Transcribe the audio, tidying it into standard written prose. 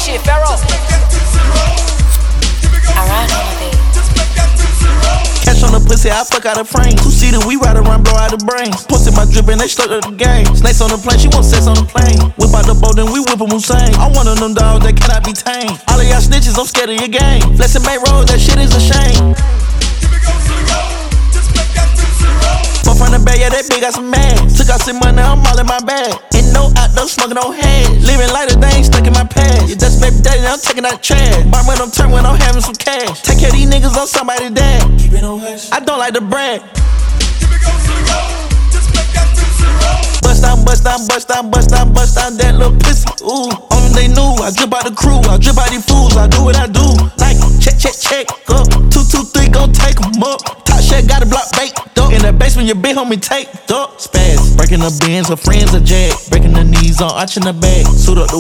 shit, Pharaoh. Alright, Catch on the pussy, I fuck out of frame. 2-seater, we ride around, blow out the brains. Posted my drip and they stuck to the game. Snakes on the plane, she want sex on the plane. Whip out the boat, then we whip a Hussein. I'm one of them dogs that cannot be tamed. All of y'all snitches, I'm scared of your game. Flexing main road, that shit is a shame. But from the bag, yeah, that bitch got some ass. Took out some money, I'm all in my bag. Ain't no outdoor smoking, no head. Living lighter, they ain't stuck in my past. Yeah, that's baby daddy, I'm taking out trash. Buy when I'm turn when I'm having some cash. Take care of these niggas on somebody's dad. Keep it on hush. I don't like to brag. Bust down, bust down, bust down, bust down, bust down that little pussy. Ooh, only they knew. I drip out the crew, I drip out these fools. I do what I do. Like, check, check, check, up. 2, 2, 3, gon' take 'em up. Top shit got a block baked up. In the basement, your big homie taped up. Spaz, breaking the bins, her friends are jag. Breaking the knees on, arching the back. Suit up the